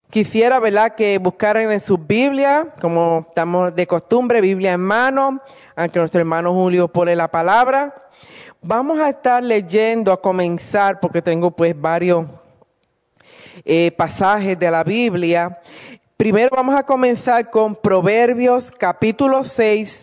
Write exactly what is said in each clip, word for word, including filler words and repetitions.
Quisiera, ¿verdad?, que buscaran en sus Biblias, como estamos de costumbre, Biblia en mano, aunque nuestro hermano Julio pone la palabra. Vamos a estar leyendo, a comenzar, porque tengo pues varios eh, pasajes de la Biblia. Primero vamos a comenzar con Proverbios capítulo seis,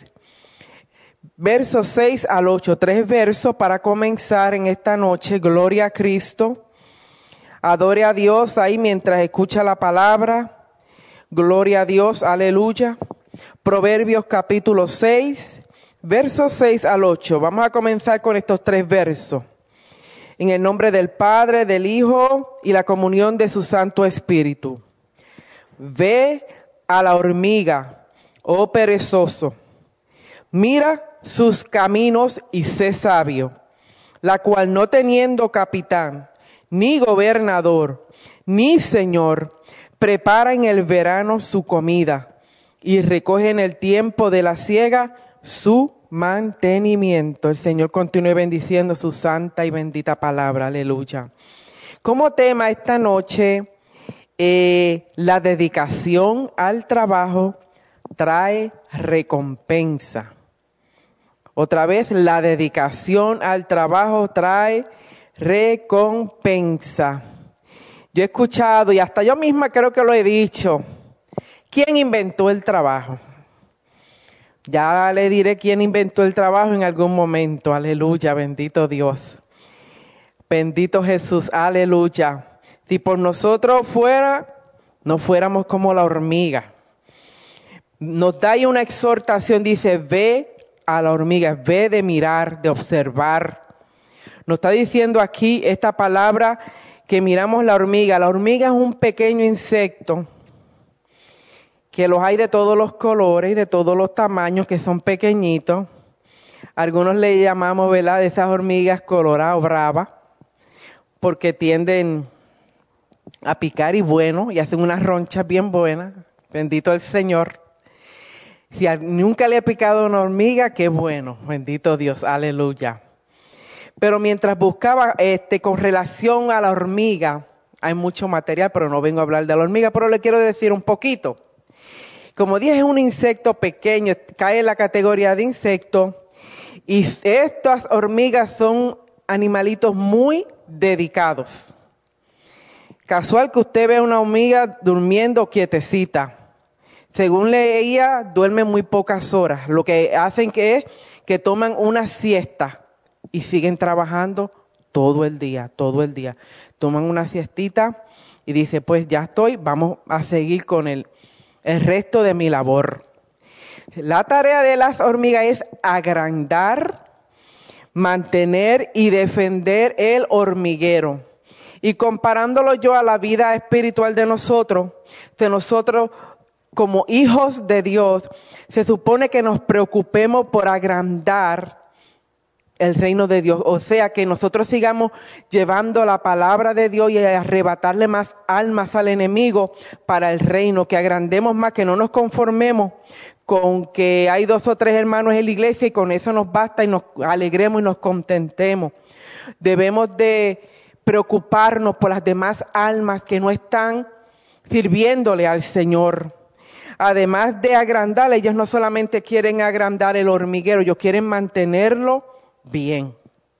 versos seis al ocho. Tres versos para comenzar en esta noche. Gloria a Cristo. Adore a Dios ahí mientras escucha la palabra. Gloria a Dios, aleluya. Proverbios capítulo seis, versos seis al ocho. Vamos a comenzar con estos tres versos. En el nombre del Padre, del Hijo y la comunión de su Santo Espíritu. Ve a la hormiga, oh perezoso. Mira sus caminos y sé sabio, la cual no teniendo capitán, ni gobernador, ni señor, prepara en el verano su comida y recoge en el tiempo de la siega su mantenimiento. El Señor continúe bendiciendo su santa y bendita palabra. Aleluya. Como tema esta noche, eh, la dedicación al trabajo trae recompensa. Otra vez, la dedicación al trabajo trae recompensa. Yo he escuchado, y hasta yo misma creo que lo he dicho, ¿quién inventó el trabajo? Ya le diré quién inventó el trabajo en algún momento. Aleluya, bendito Dios. Bendito Jesús, aleluya. Si por nosotros fuera, no fuéramos como la hormiga. Nos da ahí una exhortación, dice, ve a la hormiga, ve de mirar, de observar. Nos está diciendo aquí esta palabra que miramos la hormiga. La hormiga es un pequeño insecto que los hay de todos los colores y de todos los tamaños, que son pequeñitos. Algunos le llamamos, ¿verdad?, de esas hormigas coloradas o bravas, porque tienden a picar y bueno, y hacen unas ronchas bien buenas. Bendito el Señor. Si nunca le ha picado una hormiga, qué bueno. Bendito Dios, aleluya. Pero mientras buscaba este, con relación a la hormiga, hay mucho material, pero no vengo a hablar de la hormiga, pero le quiero decir un poquito. Como dije, es un insecto pequeño, cae en la categoría de insecto, y estas hormigas son animalitos muy dedicados. Casual que usted vea una hormiga durmiendo quietecita. Según leía, duerme muy pocas horas. Lo que hacen que es que toman una siesta y siguen trabajando todo el día, todo el día. Toman una siestita y dice, pues ya estoy, vamos a seguir con el, el resto de mi labor. La tarea de las hormigas es agrandar, mantener y defender el hormiguero. Y comparándolo yo a la vida espiritual de nosotros, de nosotros como hijos de Dios, se supone que nos preocupemos por agrandar el reino de Dios. O sea, que nosotros sigamos llevando la palabra de Dios y arrebatarle más almas al enemigo para el reino, que agrandemos más, que no nos conformemos con que hay dos o tres hermanos en la iglesia y con eso nos basta y nos alegremos y nos contentemos. Debemos de preocuparnos por las demás almas que no están sirviéndole al Señor. Además de agrandar, ellos no solamente quieren agrandar el hormiguero, ellos quieren mantenerlo bien.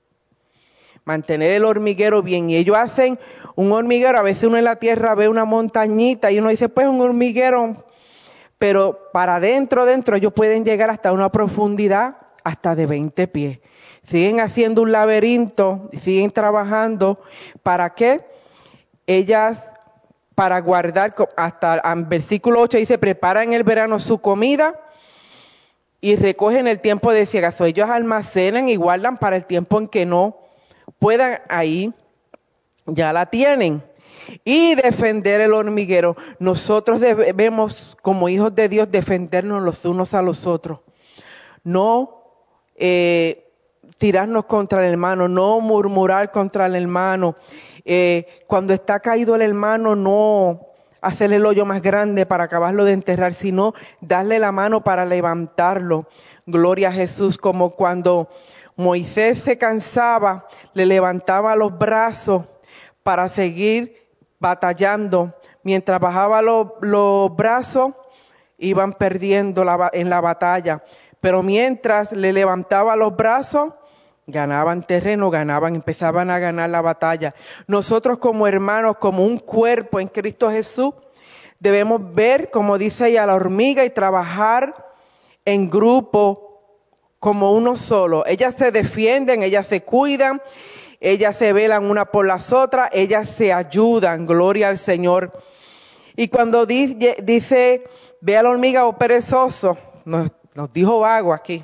Mantener el hormiguero bien. Y ellos hacen un hormiguero, a veces uno en la tierra ve una montañita y uno dice, pues un hormiguero, pero para adentro, dentro, ellos pueden llegar hasta una profundidad hasta de veinte pies. Siguen haciendo un laberinto, siguen trabajando. ¿Para qué? Ellas, para guardar, hasta el versículo ocho dice, preparan en el verano su comida y recogen el tiempo de siega. So, ellos almacenan y guardan para el tiempo en que no puedan ahí, ya la tienen. Y defender el hormiguero. Nosotros debemos, como hijos de Dios, defendernos los unos a los otros. No eh, tirarnos contra el hermano, no murmurar contra el hermano. Eh, cuando está caído el hermano, no hacerle el hoyo más grande para acabarlo de enterrar, sino darle la mano para levantarlo. Gloria a Jesús, como cuando Moisés se cansaba, le levantaba los brazos para seguir batallando mientras bajaba los, los brazos, iban perdiendo la, en la batalla. Pero mientras le levantaba los brazos, ganaban terreno, ganaban, empezaban a ganar la batalla. Nosotros como hermanos, como un cuerpo en Cristo Jesús, debemos ver, como dice ella, la hormiga y trabajar en grupo como uno solo. Ellas se defienden, ellas se cuidan, ellas se velan una por las otras, ellas se ayudan, gloria al Señor. Y cuando dice, dice ve a la hormiga, oh perezoso, nos, nos dijo vago aquí.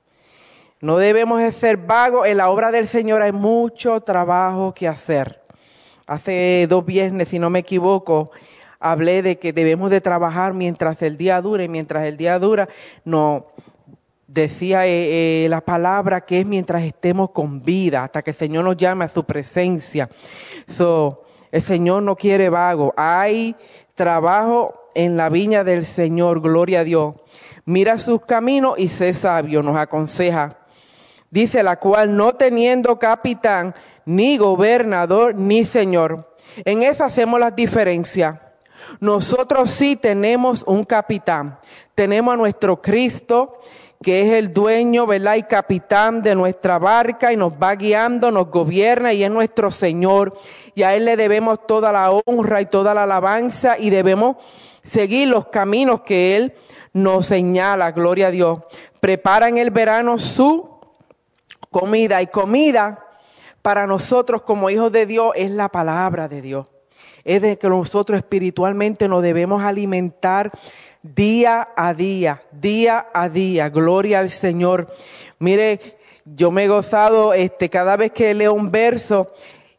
No debemos de ser vagos, en la obra del Señor hay mucho trabajo que hacer. Hace dos viernes, si no me equivoco, hablé de que debemos de trabajar mientras el día dure, mientras el día dura, no decía eh, eh, la palabra que es mientras estemos con vida, hasta que el Señor nos llame a su presencia. So, el Señor no quiere vago, hay trabajo en la viña del Señor, gloria a Dios. Mira sus caminos y sé sabio, nos aconseja. Dice, la cual no teniendo capitán, ni gobernador, ni señor. En eso hacemos las diferencias. Nosotros sí tenemos un capitán. Tenemos a nuestro Cristo, que es el dueño, ¿verdad? Y capitán de nuestra barca y nos va guiando, nos gobierna y es nuestro Señor. Y a Él le debemos toda la honra y toda la alabanza y debemos seguir los caminos que Él nos señala, gloria a Dios. Prepara en el verano su comida y comida para nosotros como hijos de Dios es la palabra de Dios. Es de que nosotros espiritualmente nos debemos alimentar día a día, día a día. Gloria al Señor. Mire, yo me he gozado este, cada vez que leo un verso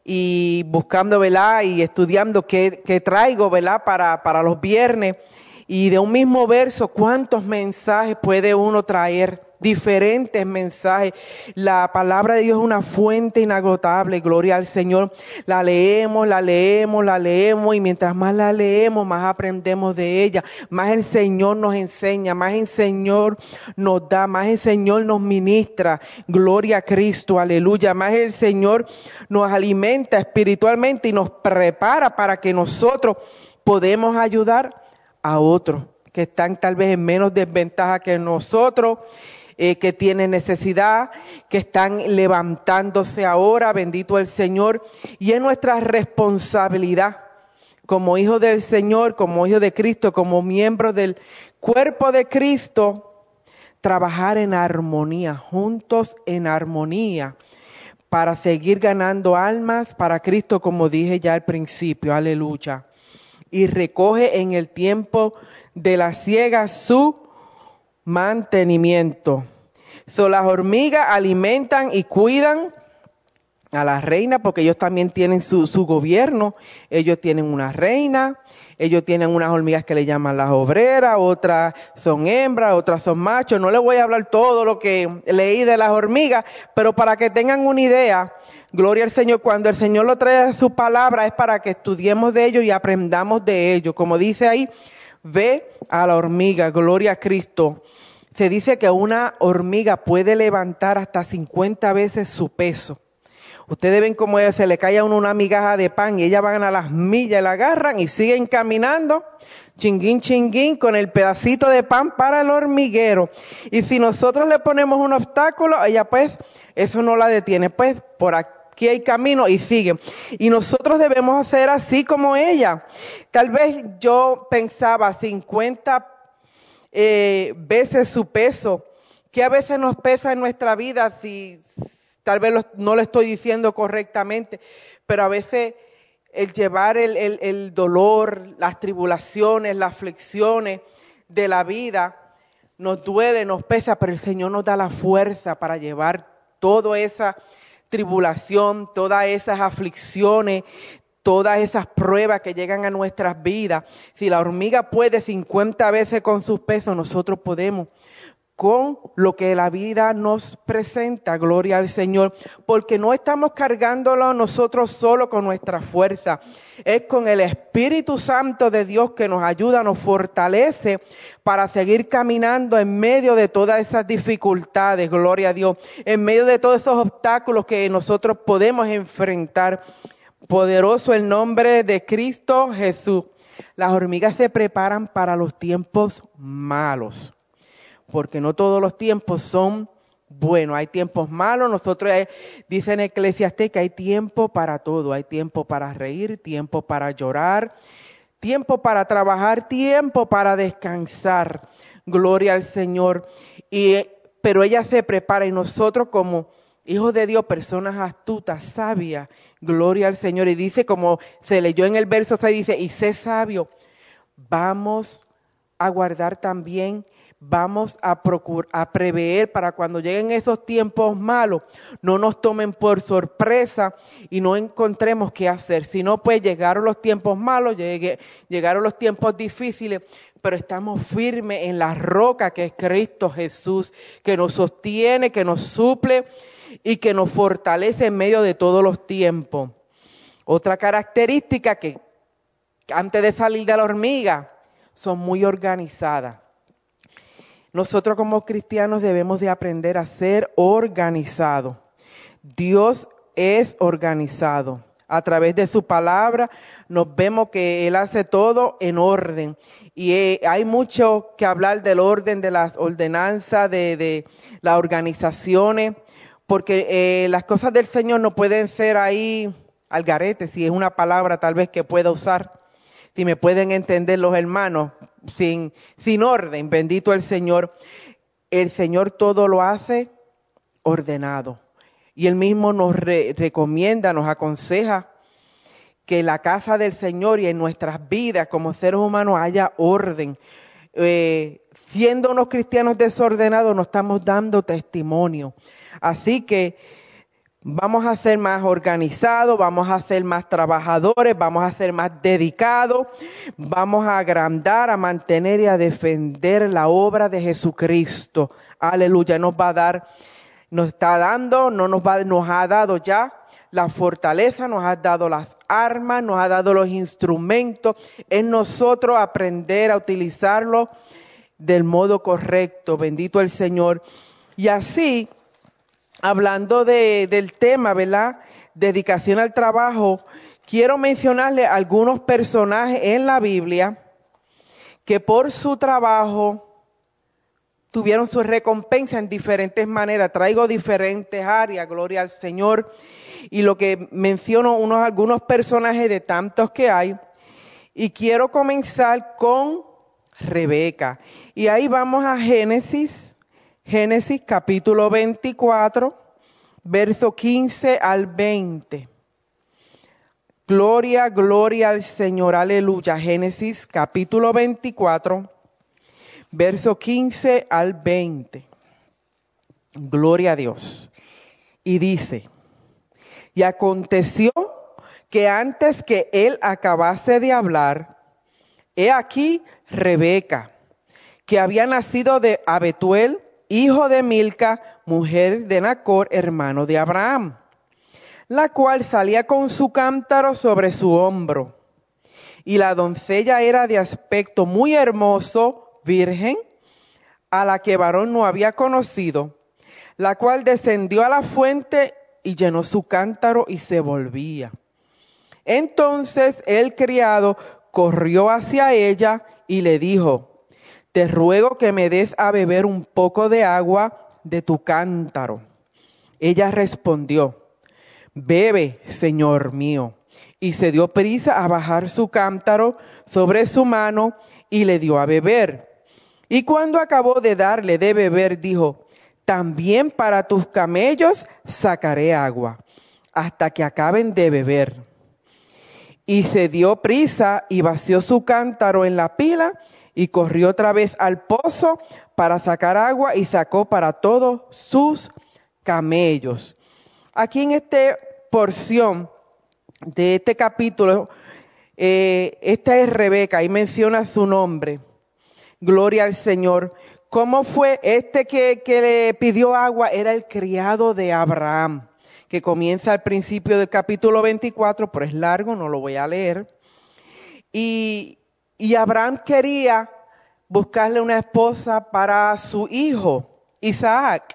y buscando, ¿verdad? Y estudiando qué, qué traigo, ¿verdad? Para, para los viernes. Y de un mismo verso, ¿cuántos mensajes puede uno traer? Diferentes mensajes. La palabra de Dios es una fuente inagotable, gloria al Señor. La leemos, la leemos, la leemos y mientras más la leemos, más aprendemos de ella. Más el Señor nos enseña, más el Señor nos da, más el Señor nos ministra. Gloria a Cristo, aleluya. Más el Señor nos alimenta espiritualmente y nos prepara para que nosotros podamos ayudar a otros que están tal vez en menos desventaja que nosotros. Eh, que tienen necesidad, que están levantándose ahora, bendito el Señor. Y es nuestra responsabilidad como hijos del Señor, como hijos de Cristo, como miembros del cuerpo de Cristo, trabajar en armonía, juntos en armonía, para seguir ganando almas para Cristo, como dije ya al principio, aleluya. Y recoge en el tiempo de la siega su mantenimiento. So, las hormigas alimentan y cuidan a la reina porque ellos también tienen su, su gobierno. Ellos tienen una reina, ellos tienen unas hormigas que le llaman las obreras, otras son hembras, otras son machos. No les voy a hablar todo lo que leí de las hormigas, pero para que tengan una idea, gloria al Señor, cuando el Señor lo trae a su palabra es para que estudiemos de ello y aprendamos de ello. Como dice ahí, ve a la hormiga, gloria a Cristo. Se dice que una hormiga puede levantar hasta cincuenta veces su peso. Ustedes ven cómo se le cae a uno una migaja de pan y ellas van a las millas, la agarran y siguen caminando, chinguín, chinguín, con el pedacito de pan para el hormiguero. Y si nosotros le ponemos un obstáculo, ella pues, eso no la detiene. Pues por aquí hay camino y siguen. Y nosotros debemos hacer así como ella. Tal vez yo pensaba cincuenta Eh, veces su peso, que a veces nos pesa en nuestra vida, si tal vez lo, no lo estoy diciendo correctamente, pero a veces el llevar el, el, el dolor, las tribulaciones, las aflicciones de la vida, nos duele, nos pesa, pero el Señor nos da la fuerza para llevar toda esa tribulación, todas esas aflicciones, todas esas pruebas que llegan a nuestras vidas. Si la hormiga puede cincuenta veces con sus pesos, nosotros podemos con lo que la vida nos presenta, gloria al Señor, porque no estamos cargándolo nosotros solo con nuestra fuerza, es con el Espíritu Santo de Dios que nos ayuda, nos fortalece para seguir caminando en medio de todas esas dificultades, gloria a Dios, en medio de todos esos obstáculos que nosotros podemos enfrentar. Poderoso el nombre de Cristo Jesús. Las hormigas se preparan para los tiempos malos, porque no todos los tiempos son buenos. Hay tiempos malos. Nosotros, eh, dice en Eclesiastés que hay tiempo para todo. Hay tiempo para reír, tiempo para llorar, tiempo para trabajar, tiempo para descansar. Gloria al Señor. Y, pero ella se prepara y nosotros como hijos de Dios, personas astutas, sabias, gloria al Señor. Y dice, como se leyó en el verso seis, dice, y sé sabio, vamos a guardar también, vamos a procurar, a prever para cuando lleguen esos tiempos malos, no nos tomen por sorpresa y no encontremos qué hacer. Si no, pues llegaron los tiempos malos, llegué, llegaron los tiempos difíciles, pero estamos firmes en la roca que es Cristo Jesús, que nos sostiene, que nos suple y que nos fortalece en medio de todos los tiempos. Otra característica que antes de salir de la hormiga son muy organizadas. Nosotros como cristianos debemos de aprender a ser organizados. Dios es organizado. A través de su palabra nos vemos que Él hace todo en orden. Y eh, hay mucho que hablar del orden, de las ordenanzas, de, de las organizaciones, porque eh, las cosas del Señor no pueden ser ahí al garete, si es una palabra tal vez que pueda usar. Si me pueden entender los hermanos, sin, sin orden, bendito el Señor. El Señor todo lo hace ordenado. Y Él mismo nos re, recomienda, nos aconseja que en la casa del Señor y en nuestras vidas como seres humanos haya orden. Eh, siendo unos cristianos desordenados, nos estamos dando testimonio. Así que vamos a ser más organizados, vamos a ser más trabajadores, vamos a ser más dedicados, vamos a agrandar, a mantener y a defender la obra de Jesucristo. Aleluya, nos va a dar, nos está dando, no nos va, nos ha dado ya la fortaleza, nos ha dado las armas, nos ha dado los instrumentos. Es nosotros aprender a utilizarlos del modo correcto. Bendito el Señor. Y así, hablando de, del tema, ¿verdad? Dedicación al trabajo, quiero mencionarle algunos personajes en la Biblia que por su trabajo tuvieron su recompensa en diferentes maneras. Traigo diferentes áreas, gloria al Señor. Y lo que menciono, unos algunos personajes de tantos que hay. Y quiero comenzar con Rebeca. Y ahí vamos a Génesis, Génesis capítulo veinticuatro, verso quince al veinte. Gloria, gloria al Señor, aleluya. Génesis capítulo veinticuatro, verso quince al veinte. Gloria a Dios. Y dice, y aconteció que antes que él acabase de hablar, he aquí Rebeca, que había nacido de Abetuel, hijo de Milca, mujer de Nacor, hermano de Abraham, la cual salía con su cántaro sobre su hombro. Y la doncella era de aspecto muy hermoso, virgen, a la que varón no había conocido, la cual descendió a la fuente y llenó su cántaro y se volvía. Entonces el criado corrió hacia ella y le dijo, te ruego que me des a beber un poco de agua de tu cántaro. Ella respondió, bebe, señor mío. Y se dio prisa a bajar su cántaro sobre su mano y le dio a beber. Y cuando acabó de darle de beber, dijo, también para tus camellos sacaré agua, hasta que acaben de beber. Y se dio prisa y vació su cántaro en la pila y corrió otra vez al pozo para sacar agua y sacó para todos sus camellos. Aquí en esta porción de este capítulo, eh, esta es Rebeca y menciona su nombre. Gloria al Señor. ¿Cómo fue? Este que, que le pidió agua era el criado de Abraham, que comienza al principio del capítulo veinticuatro, pero es largo, no lo voy a leer. Y, y Abraham quería buscarle una esposa para su hijo, Isaac.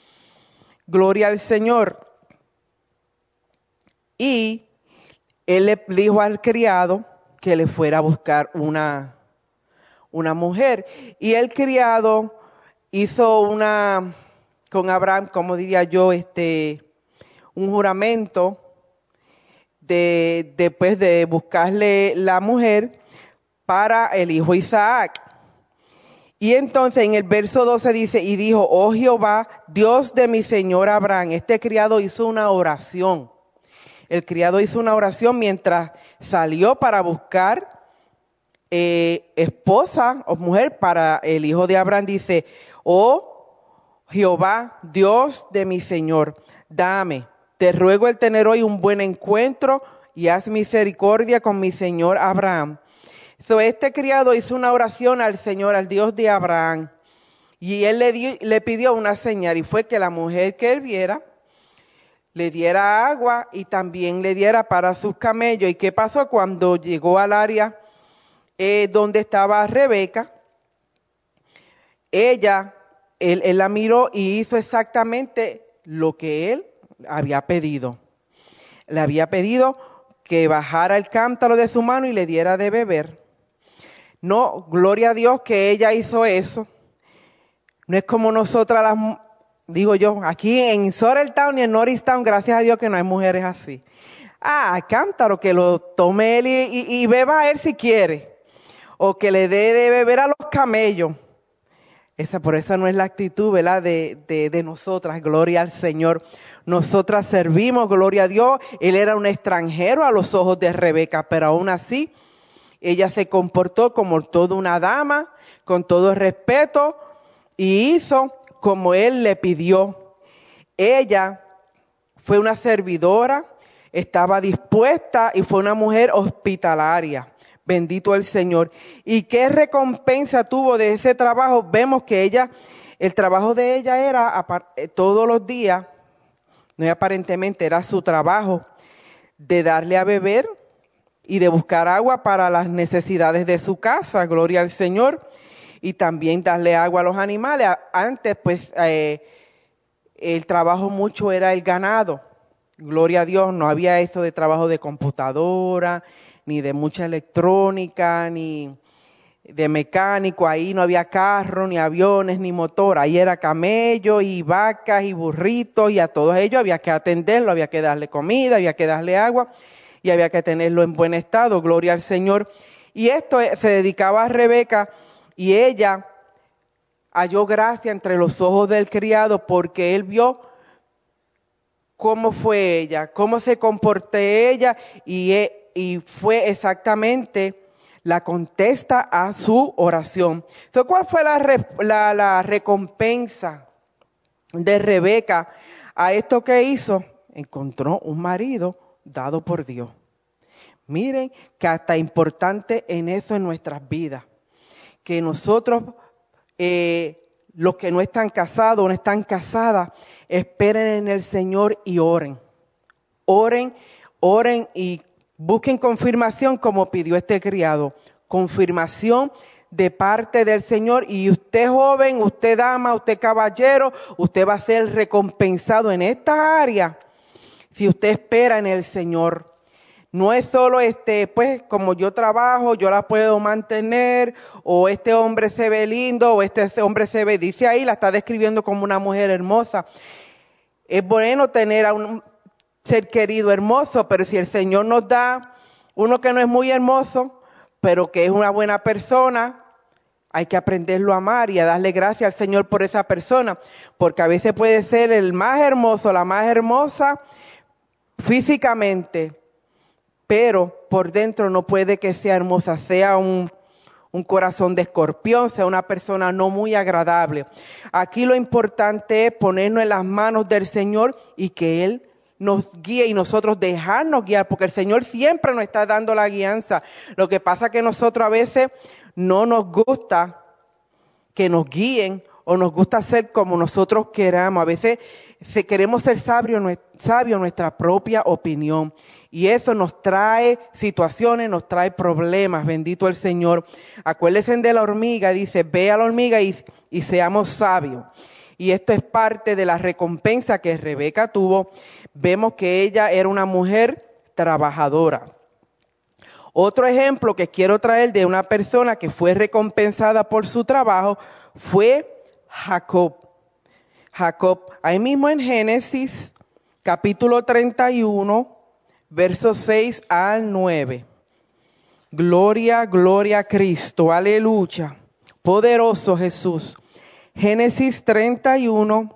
Gloria al Señor. Y él le dijo al criado que le fuera a buscar una, una mujer. Y el criado hizo una, con Abraham, como diría yo, este, un juramento de, después de buscarle la mujer para el hijo Isaac. Y entonces en el verso doce dice, y dijo, oh Jehová, Dios de mi señor Abraham. Este criado hizo una oración. El criado hizo una oración mientras salió para buscar eh, esposa o mujer para el hijo de Abraham. Dice, oh Jehová, Dios de mi señor, dame, te ruego el tener hoy un buen encuentro y haz misericordia con mi señor Abraham. So, este criado hizo una oración al Señor, al Dios de Abraham, y él le, dio, le pidió una señal, y fue que la mujer que él viera le diera agua y también le diera para sus camellos. ¿Y qué pasó cuando llegó al área eh, donde estaba Rebeca? Ella, él, él la miró y hizo exactamente lo que él había pedido. Le había pedido que bajara el cántaro de su mano y le diera de beber. No, gloria a Dios que ella hizo eso. No es como nosotras las, digo yo, aquí en Sorreltown y en Norristown, gracias a Dios que no hay mujeres así. Ah, cántaro, que lo tome él y, y, y beba él si quiere. O que le dé de beber a los camellos. Esa, por esa no es la actitud, ¿verdad? De, de, de nosotras, gloria al Señor. Nosotras servimos, gloria a Dios. Él era un extranjero a los ojos de Rebeca, pero aún así, ella se comportó como toda una dama, con todo el respeto, y hizo como él le pidió. Ella fue una servidora, estaba dispuesta y fue una mujer hospitalaria. Bendito el Señor. ¿Y qué recompensa tuvo de ese trabajo? Vemos que ella, el trabajo de ella era todos los días, no aparentemente era su trabajo, de darle a beber y de buscar agua para las necesidades de su casa, gloria al Señor, y también darle agua a los animales. Antes, pues, eh, el trabajo mucho era el ganado, gloria a Dios, no había eso de trabajo de computadora, ni de mucha electrónica, ni de mecánico, ahí no había carro, ni aviones, ni motor, ahí era camellos y vacas y burritos, y a todos ellos había que atenderlo, había que darle comida, había que darle agua, y había que tenerlo en buen estado, gloria al Señor. Y esto se dedicaba a Rebeca, y ella halló gracia entre los ojos del criado, porque él vio cómo fue ella, cómo se comportó ella, y, y fue exactamente la contesta a su oración. So, ¿cuál fue la, la, la recompensa de Rebeca a esto que hizo? Encontró un marido dado por Dios. Miren que hasta importante en eso en nuestras vidas, que nosotros, eh, los que no están casados o no están casadas, esperen en el Señor y oren. Oren, oren y busquen confirmación como pidió este criado. Confirmación de parte del Señor. Y usted joven, usted dama, usted caballero, usted va a ser recompensado en esta área si usted espera en el Señor. No es solo este, pues como yo trabajo, yo la puedo mantener, o este hombre se ve lindo, o este hombre se ve, dice ahí, la está describiendo como una mujer hermosa. Es bueno tener a un ser querido hermoso, pero si el Señor nos da uno que no es muy hermoso, pero que es una buena persona, hay que aprenderlo a amar y a darle gracias al Señor por esa persona, porque a veces puede ser el más hermoso, la más hermosa físicamente, pero por dentro no puede que sea hermosa, sea un, un corazón de escorpión, sea una persona no muy agradable. Aquí lo importante es ponernos en las manos del Señor y que Él nos guíe y nosotros dejarnos guiar, porque el Señor siempre nos está dando la guianza. Lo que pasa es que nosotros a veces no nos gusta que nos guíen o nos gusta ser como nosotros queramos. A veces queremos ser sabios sabio en nuestra propia opinión. Y eso nos trae situaciones, nos trae problemas. Bendito el Señor. Acuérdense de la hormiga, dice, ve a la hormiga y, y seamos sabios. Y esto es parte de la recompensa que Rebeca tuvo. Vemos que ella era una mujer trabajadora. Otro ejemplo que quiero traer de una persona que fue recompensada por su trabajo fue Jacob. Jacob, ahí mismo en Génesis, capítulo treinta y uno, versos seis al nueve. Gloria, gloria a Cristo, aleluya. Poderoso Jesús. Génesis treinta y uno,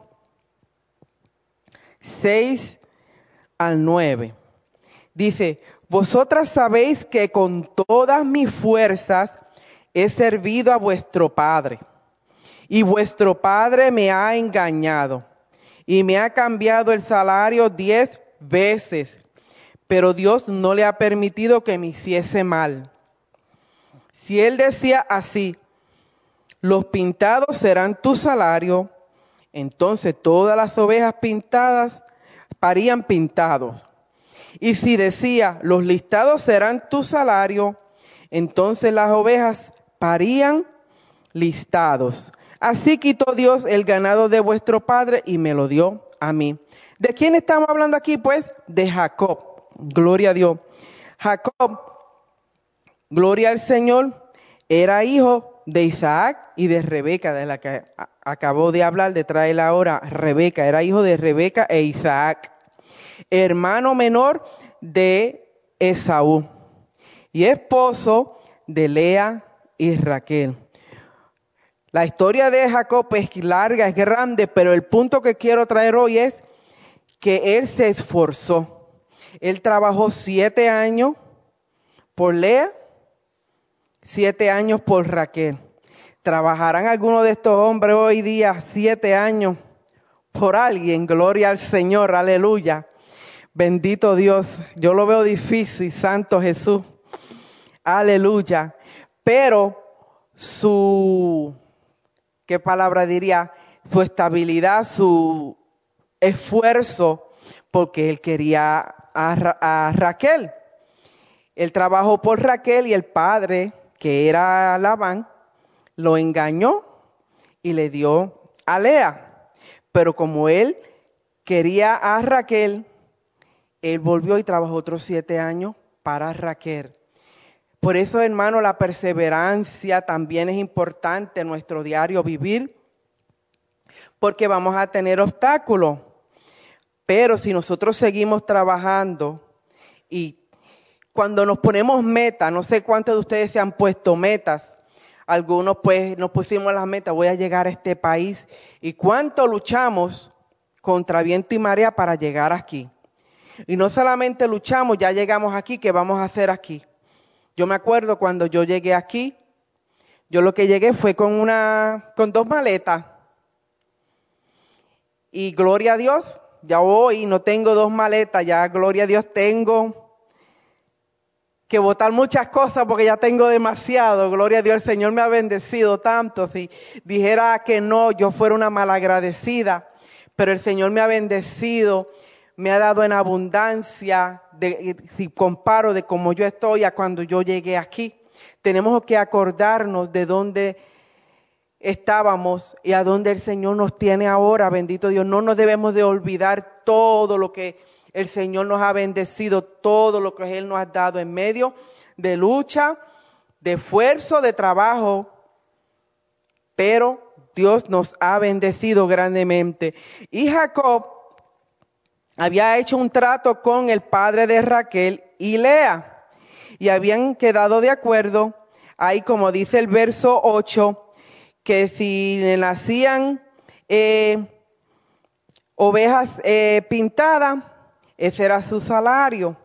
seis al nueve. Dice, vosotras sabéis que con todas mis fuerzas he servido a vuestro padre. Y vuestro padre me ha engañado y me ha cambiado el salario diez veces. Pero Dios no le ha permitido que me hiciese mal. Si él decía así, los pintados serán tu salario, entonces todas las ovejas pintadas parían pintados. Y si decía, los listados serán tu salario, entonces las ovejas parían listados. Así quitó Dios el ganado de vuestro padre y me lo dio a mí. ¿De quién estamos hablando aquí? Pues de Jacob. Gloria a Dios. Jacob, gloria al Señor, era hijo de Isaac y de Rebeca, de la que acabó de hablar, de traer ahora Rebeca. Era hijo de Rebeca e Isaac, hermano menor de Esaú y esposo de Lea y Raquel. La historia de Jacob es larga, es grande, pero el punto que quiero traer hoy es que él se esforzó. Él trabajó siete años por Lea, siete años por Raquel. ¿Trabajarán algunos de estos hombres hoy día siete años por alguien? Gloria al Señor, aleluya. Bendito Dios. Yo lo veo difícil, Santo Jesús. Aleluya. Pero su, ¿qué palabra diría? Su estabilidad, su esfuerzo, porque él quería a, Ra- a Raquel. Él trabajó por Raquel y el padre, que era Labán, lo engañó y le dio a Lea. Pero como él quería a Raquel, él volvió y trabajó otros siete años para Raquel. Por eso, hermano, la perseverancia también es importante en nuestro diario vivir, porque vamos a tener obstáculos. Pero si nosotros seguimos trabajando y cuando nos ponemos metas, no sé cuántos de ustedes se han puesto metas, algunos pues nos pusimos las metas, voy a llegar a este país, y cuánto luchamos contra viento y marea para llegar aquí. Y no solamente luchamos, ya llegamos aquí, ¿qué vamos a hacer aquí? Yo me acuerdo cuando yo llegué aquí, yo lo que llegué fue con una, con dos maletas. Y gloria a Dios, ya hoy no tengo dos maletas, ya gloria a Dios tengo que botar muchas cosas porque ya tengo demasiado. Gloria a Dios, el Señor me ha bendecido tanto. Si dijera que no, yo fuera una malagradecida, pero el Señor me ha bendecido, me ha dado en abundancia. De, si comparo de cómo yo estoy a cuando yo llegué aquí, tenemos que acordarnos de dónde estábamos y a dónde el Señor nos tiene ahora. Bendito Dios, no nos debemos de olvidar todo lo que el Señor nos ha bendecido, todo lo que Él nos ha dado en medio de lucha, de esfuerzo, de trabajo. Pero Dios nos ha bendecido grandemente. Y Jacob había hecho un trato con el padre de Raquel y Lea. Y habían quedado de acuerdo, ahí como dice el verso ocho, que si le nacían eh, ovejas eh, pintadas, ese era su salario.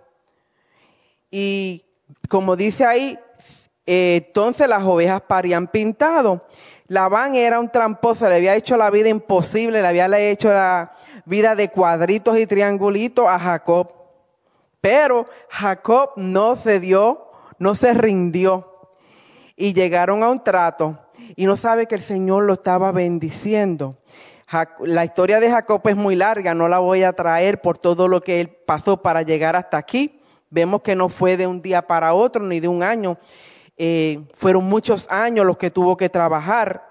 Y como dice ahí, eh, entonces las ovejas parían pintado. Labán era un tramposo, le había hecho la vida imposible, le había hecho la vida de cuadritos y triangulitos a Jacob. Pero Jacob no se dio, no se rindió. Y llegaron a un trato. Y no sabe que el Señor lo estaba bendiciendo. La historia de Jacob es muy larga, no la voy a traer por todo lo que él pasó para llegar hasta aquí. Vemos que no fue de un día para otro, ni de un año. Eh, fueron muchos años los que tuvo que trabajar.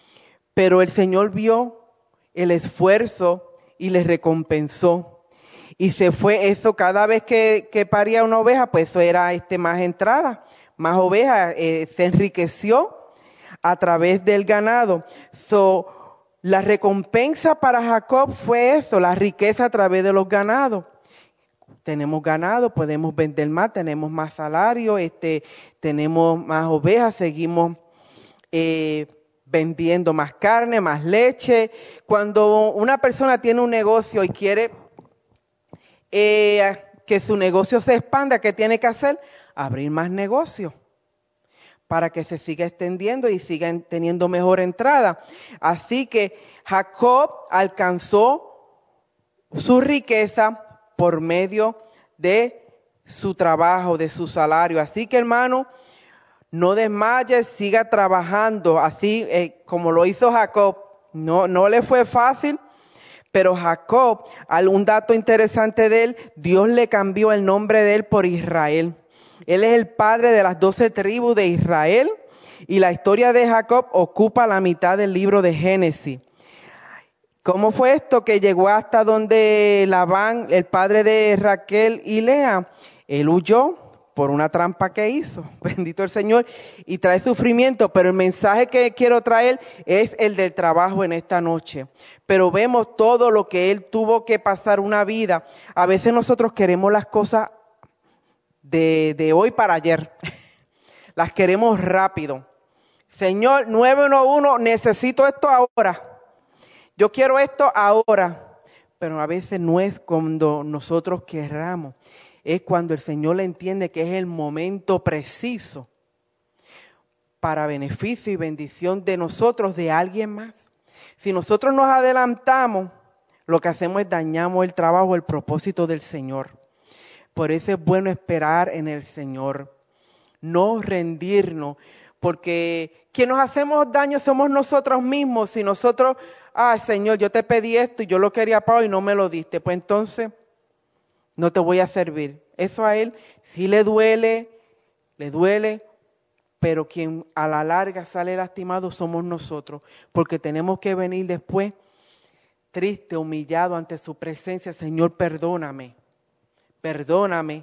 Pero el Señor vio el esfuerzo y le recompensó. Y se fue eso, cada vez que, que paría una oveja, pues eso era este, más entrada, más ovejas, eh, se enriqueció a través del ganado. So, la recompensa para Jacob fue eso, la riqueza a través de los ganados. Tenemos ganado, podemos vender más, tenemos más salario, este, tenemos más ovejas, seguimos eh, vendiendo más carne, más leche. Cuando una persona tiene un negocio y quiere eh, que su negocio se expanda, ¿qué tiene que hacer? Abrir más negocios para que se siga extendiendo y sigan teniendo mejor entrada. Así que Jacob alcanzó su riqueza por medio de su trabajo, de su salario. Así que, hermano, no desmayes, siga trabajando así eh, como lo hizo Jacob. No, no le fue fácil, pero Jacob, un dato interesante de él, Dios le cambió el nombre de él por Israel. Él es el padre de las doce tribus de Israel y la historia de Jacob ocupa la mitad del libro de Génesis. ¿Cómo fue esto que llegó hasta donde Labán, el padre de Raquel y Lea? Él huyó por una trampa que hizo, bendito el Señor, y trae sufrimiento, pero el mensaje que quiero traer es el del trabajo en esta noche. Pero vemos todo lo que él tuvo que pasar una vida. A veces nosotros queremos las cosas de, de hoy para ayer, las queremos rápido. Señor, nueve uno uno, necesito esto ahora. Yo quiero esto ahora, pero a veces no es cuando nosotros querramos, es cuando el Señor le entiende que es el momento preciso para beneficio y bendición de nosotros, de alguien más. Si nosotros nos adelantamos, lo que hacemos es dañamos el trabajo, el propósito del Señor. Por eso es bueno esperar en el Señor, no rendirnos, porque quien nos hacemos daño somos nosotros mismos. Si nosotros, ah, Señor, yo te pedí esto y yo lo quería para hoy y no me lo diste, pues entonces no te voy a servir. Eso a él sí le duele, le duele, pero quien a la larga sale lastimado somos nosotros, porque tenemos que venir después triste, humillado ante su presencia. Señor, perdóname, perdóname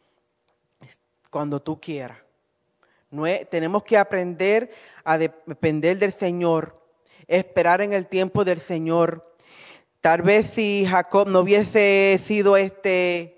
cuando tú quieras. No es, tenemos que aprender a depender del Señor, esperar en el tiempo del Señor. Tal vez si Jacob no hubiese sido este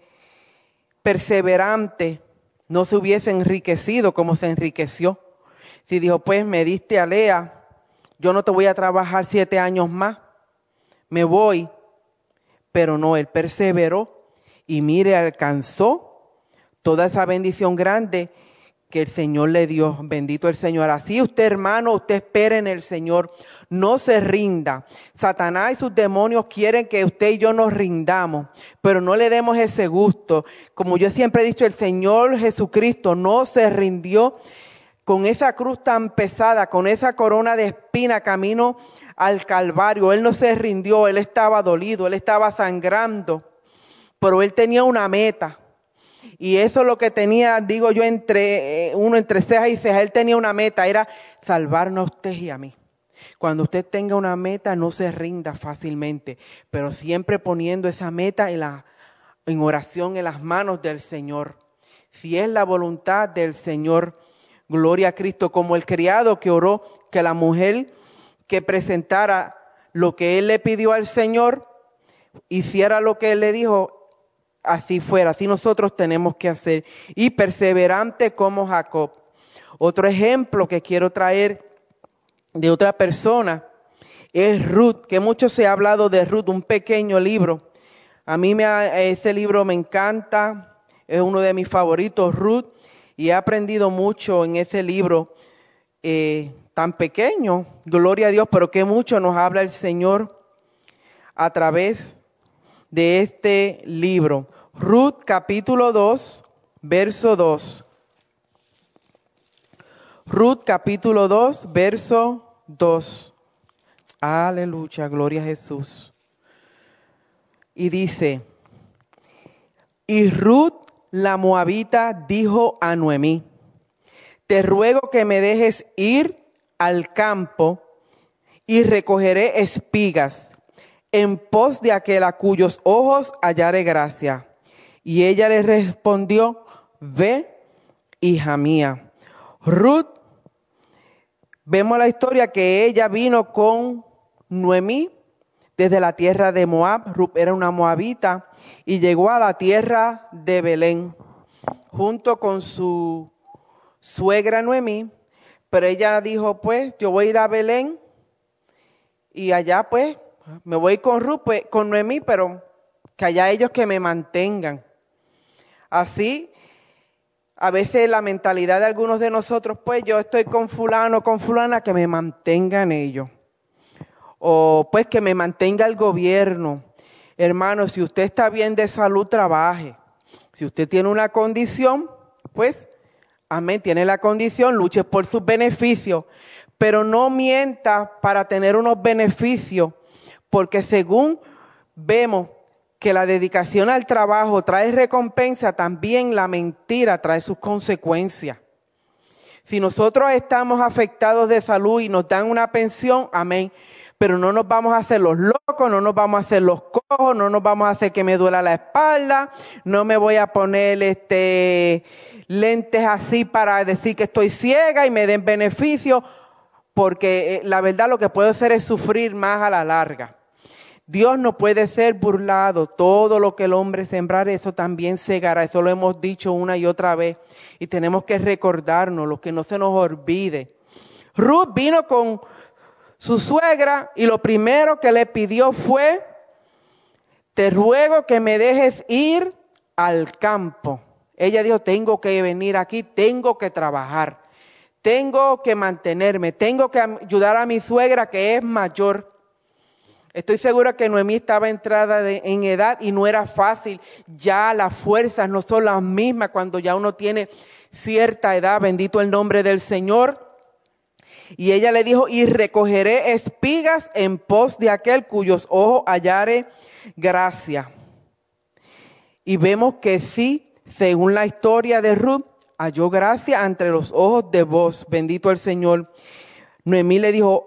perseverante, no se hubiese enriquecido como se enriqueció. Si dijo, pues me diste a Lea, yo no te voy a trabajar siete años más, me voy. Pero no, él perseveró y mire, alcanzó toda esa bendición grande que el Señor le dio. Bendito el Señor. Así usted, hermano, usted espere en el Señor. No se rinda. Satanás y sus demonios quieren que usted y yo nos rindamos, pero no le demos ese gusto. Como yo siempre he dicho, el Señor Jesucristo no se rindió con esa cruz tan pesada, con esa corona de espina camino al Calvario. Él no se rindió, él estaba dolido, él estaba sangrando, pero él tenía una meta. Y eso es lo que tenía, digo yo, entre eh, uno entre ceja y ceja. Él tenía una meta, era salvarnos a usted y a mí. Cuando usted tenga una meta, no se rinda fácilmente, pero siempre poniendo esa meta en, la, en oración en las manos del Señor. Si es la voluntad del Señor, gloria a Cristo, como el criado que oró, que la mujer que presentara lo que él le pidió al Señor, hiciera lo que él le dijo, así fuera, así nosotros tenemos que hacer. Y perseverante como Jacob. Otro ejemplo que quiero traer de otra persona es Ruth, que mucho se ha hablado de Ruth, un pequeño libro. A mí me, ese libro me encanta, es uno de mis favoritos, Ruth, y he aprendido mucho en ese libro eh, tan pequeño, gloria a Dios, pero que mucho nos habla el Señor a través de este libro. Ruth capítulo dos, verso dos. Ruth capítulo dos, verso dos. Aleluya, gloria a Jesús. Y dice, y Ruth la moabita dijo a Noemí, te ruego que me dejes ir al campo y recogeré espigas. en pos de aquel a cuyos ojos hallare gracia. Y ella le respondió, ve, hija mía. Ruth, vemos la historia que ella vino con Noemí desde la tierra de Moab. Ruth era una moabita y llegó a la tierra de Belén junto con su suegra Noemí. Pero ella dijo, pues, yo voy a ir a Belén y allá, pues, me voy con Ruth, pues, con Noemí, pero que allá ellos que me mantengan. Así, a veces la mentalidad de algunos de nosotros, pues, yo estoy con fulano, con fulana, que me mantengan ellos. O, pues, que me mantenga el gobierno. Hermano, si usted está bien de salud, trabaje. Si usted tiene una condición, pues, amén, tiene la condición, luche por sus beneficios, pero no mienta para tener unos beneficios, porque según vemos que la dedicación al trabajo trae recompensa, también la mentira trae sus consecuencias. Si nosotros estamos afectados de salud y nos dan una pensión, amén, pero no nos vamos a hacer los locos, no nos vamos a hacer los cojos, no nos vamos a hacer que me duela la espalda, no me voy a poner este lentes así para decir que estoy ciega y me den beneficio, porque la verdad lo que puedo hacer es sufrir más a la larga. Dios no puede ser burlado. Todo lo que el hombre sembrar, eso también segará. Eso lo hemos dicho una y otra vez y tenemos que recordarnos, lo que no se nos olvide. Ruth vino con su suegra y lo primero que le pidió fue, te ruego que me dejes ir al campo. Ella dijo, tengo que venir aquí, tengo que trabajar, tengo que mantenerme, tengo que ayudar a mi suegra que es mayor. Estoy segura que Noemí estaba entrada de, en edad y no era fácil. Ya las fuerzas no son las mismas cuando ya uno tiene cierta edad, bendito el nombre del Señor. Y ella le dijo, y recogeré espigas en pos de aquel cuyos ojos hallare gracia. Y vemos que sí, según la historia de Ruth, halló gracia entre los ojos de Boaz, bendito el Señor. Noemí le dijo,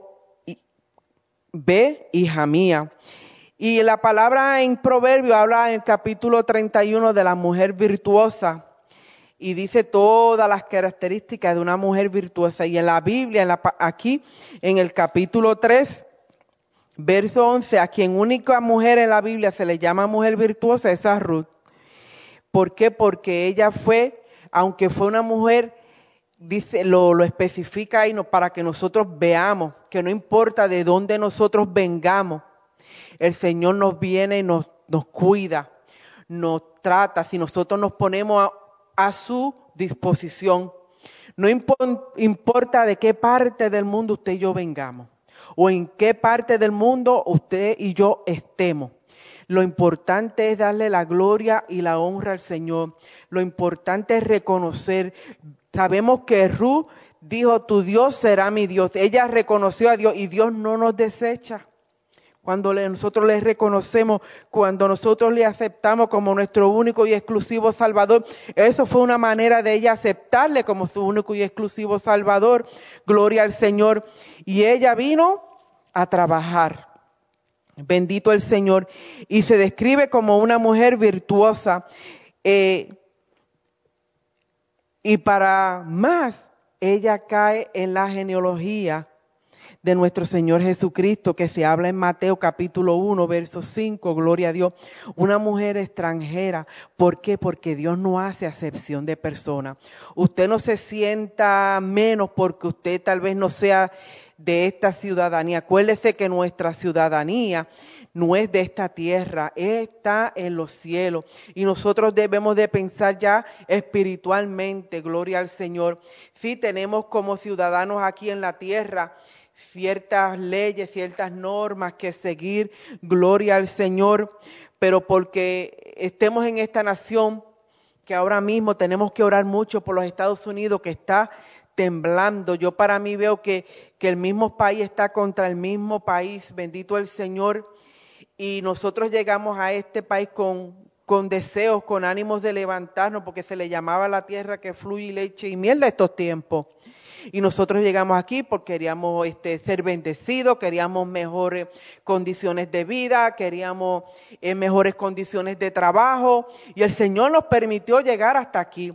ve, hija mía. Y la palabra en Proverbio habla en el capítulo treinta y uno de la mujer virtuosa. Y dice todas las características de una mujer virtuosa. Y en la Biblia, en la, aquí en el capítulo tres, verso once, a quien única mujer en la Biblia se le llama mujer virtuosa es a Ruth. ¿Por qué? Porque ella fue, aunque fue una mujer, dice, lo, lo especifica ahí no, para que nosotros veamos que no importa de dónde nosotros vengamos, el Señor nos viene y nos, nos cuida, nos trata, si nosotros nos ponemos a a su disposición. No impo- importa de qué parte del mundo usted y yo vengamos o en qué parte del mundo usted y yo estemos. Lo importante es darle la gloria y la honra al Señor. Lo importante es reconocer. Sabemos que Ruth dijo, tu Dios será mi Dios. Ella reconoció a Dios y Dios no nos desecha. Cuando le, nosotros le reconocemos, cuando nosotros le aceptamos como nuestro único y exclusivo Salvador, eso fue una manera de ella aceptarle como su único y exclusivo Salvador. Gloria al Señor. Y ella vino a trabajar. Bendito el Señor. Y se describe como una mujer virtuosa. Eh, y para más, ella cae en la genealogía de nuestro Señor Jesucristo, que se habla en Mateo capítulo uno, verso cinco, gloria a Dios. Una mujer extranjera. ¿Por qué? Porque Dios no hace acepción de personas. Usted no se sienta menos porque usted tal vez no sea de esta ciudadanía. Acuérdese que nuestra ciudadanía no es de esta tierra, está en los cielos. Y nosotros debemos de pensar ya espiritualmente, gloria al Señor. Sí, tenemos como ciudadanos aquí en la tierra ciertas leyes, ciertas normas que seguir, gloria al Señor, pero porque estemos en esta nación que ahora mismo tenemos que orar mucho por los Estados Unidos, que está temblando. Yo para mí veo que, que el mismo país está contra el mismo país, bendito el Señor, y nosotros llegamos a este país con, con deseos, con ánimos de levantarnos, porque se le llamaba la tierra que fluye leche y miel de estos tiempos. Y nosotros llegamos aquí porque queríamos este, ser bendecidos, queríamos mejores condiciones de vida, queríamos eh, mejores condiciones de trabajo. Y el Señor nos permitió llegar hasta aquí.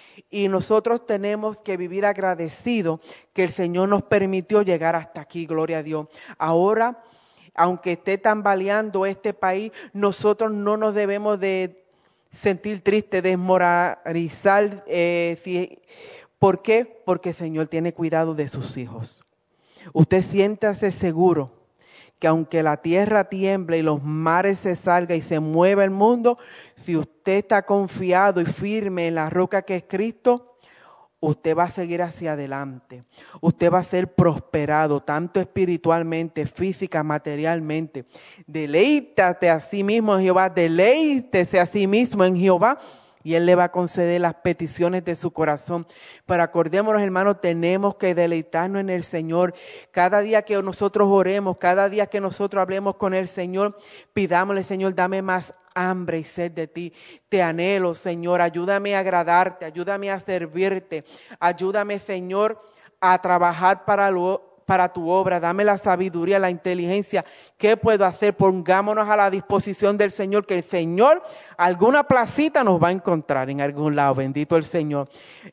Y nosotros tenemos que vivir agradecidos que el Señor nos permitió llegar hasta aquí, gloria a Dios. Ahora, aunque esté tambaleando este país, nosotros no nos debemos de sentir tristes, desmoralizar. Eh, si, ¿Por qué? Porque el Señor tiene cuidado de sus hijos. Usted siéntase seguro que aunque la tierra tiemble y los mares se salgan y se mueva el mundo, si usted está confiado y firme en la roca que es Cristo, usted va a seguir hacia adelante. Usted va a ser prosperado, tanto espiritualmente, física, materialmente. Deleítate a sí mismo en Jehová, deleítese a sí mismo en Jehová, y Él le va a conceder las peticiones de su corazón. Pero acordémonos, hermanos, tenemos que deleitarnos en el Señor. Cada día que nosotros oremos, cada día que nosotros hablemos con el Señor, pidámosle, Señor, dame más hambre y sed de ti. Te anhelo, Señor, ayúdame a agradarte, ayúdame a servirte. Ayúdame, Señor, a trabajar para lo para tu obra, dame la sabiduría, la inteligencia. ¿Qué puedo hacer? Pongámonos a la disposición del Señor, que el Señor alguna placita nos va a encontrar en algún lado, bendito el Señor.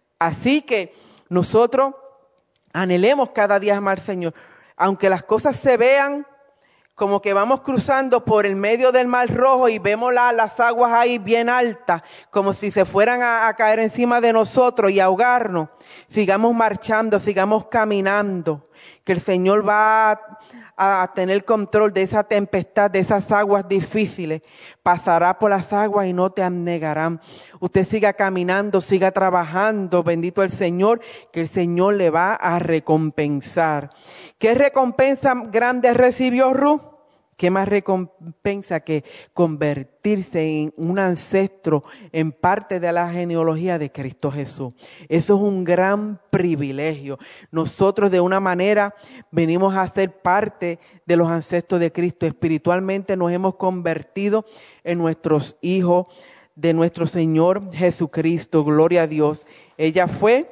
Así que nosotros anhelemos cada día más al Señor, aunque las cosas se vean como que vamos cruzando por el medio del Mar Rojo y vemos la, las aguas ahí bien altas, como si se fueran a, a caer encima de nosotros y ahogarnos. Sigamos marchando, sigamos caminando, que el Señor va a, a tener control de esa tempestad, de esas aguas difíciles. Pasará por las aguas y no te anegarán. Usted siga caminando, siga trabajando, bendito el Señor, que el Señor le va a recompensar. ¿Qué recompensa grande recibió Ruth? ¿Qué más recompensa que convertirse en un ancestro, en parte de la genealogía de Cristo Jesús? Eso es un gran privilegio. Nosotros de una manera venimos a ser parte de los ancestros de Cristo. Espiritualmente nos hemos convertido en nuestros hijos de nuestro Señor Jesucristo. Gloria a Dios. Ella fue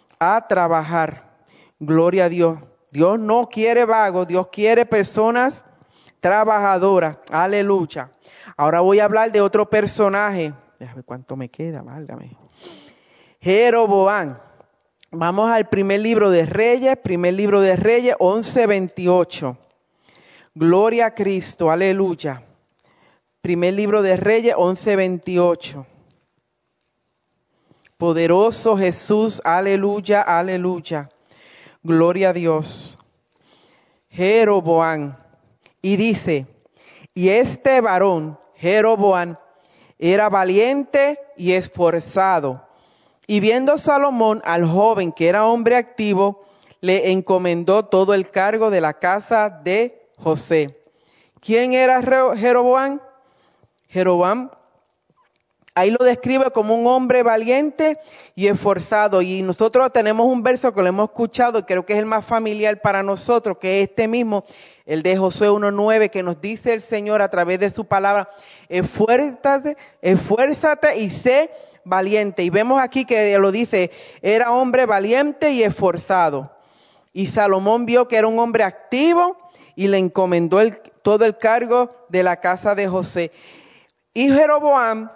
a trabajar. Gloria a Dios. Dios no quiere vagos, Dios quiere personas trabajadoras. Aleluya. Ahora voy a hablar de otro personaje. Déjame ver cuánto me queda, válgame. Jeroboam. Vamos al primer libro de Reyes, primer libro de Reyes, once veintiocho. Gloria a Cristo, aleluya. Primer libro de Reyes, once veintiocho. Poderoso Jesús, aleluya, aleluya. Gloria a Dios. Jeroboam. Y dice, y este varón, Jeroboam, era valiente y esforzado. Y viendo Salomón al joven que era hombre activo, le encomendó todo el cargo de la casa de José. ¿Quién era Jeroboam? Jeroboam, ahí lo describe como un hombre valiente y esforzado. Y nosotros tenemos un verso que lo hemos escuchado y creo que es el más familiar para nosotros, que es este mismo, el de Josué uno nueve, que nos dice el Señor a través de su palabra, esfuérzate, esfuérzate y sé valiente. Y vemos aquí que lo dice, era hombre valiente y esforzado. Y Salomón vio que era un hombre activo y le encomendó el, todo el cargo de la casa de José. Y Jeroboam,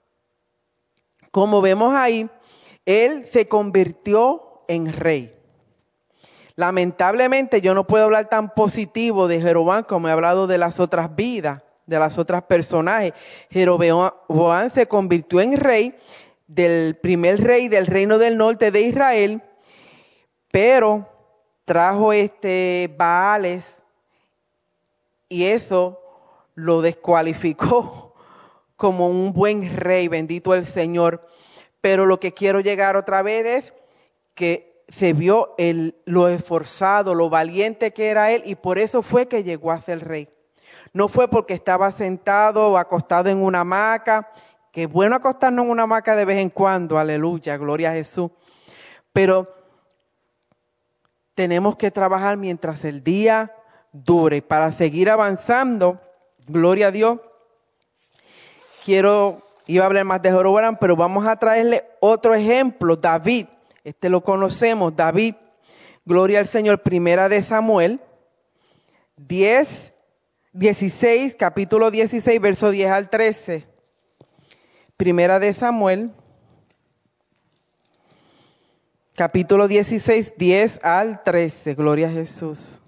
como vemos ahí, él se convirtió en rey. Lamentablemente yo no puedo hablar tan positivo de Jeroboam como he hablado de las otras vidas, de las otras personajes. Jeroboam se convirtió en rey, del primer rey del reino del norte de Israel, pero trajo este Baales y eso lo descualificó como un buen rey, bendito el Señor. Pero lo que quiero llegar otra vez es que se vio el, lo esforzado, lo valiente que era él, y por eso fue que llegó a ser rey. No fue porque estaba sentado o acostado en una hamaca, que es bueno acostarnos en una hamaca de vez en cuando, aleluya, gloria a Jesús. Pero tenemos que trabajar mientras el día dure para seguir avanzando, gloria a Dios. Quiero, iba a hablar más de Jeroboam, pero vamos a traerle otro ejemplo, David. Este lo conocemos, David. Gloria al Señor. Primera de Samuel, diez, dieciséis, capítulo dieciséis, verso diez al trece. Primera de Samuel, capítulo dieciséis, diez al trece. Gloria a Jesús.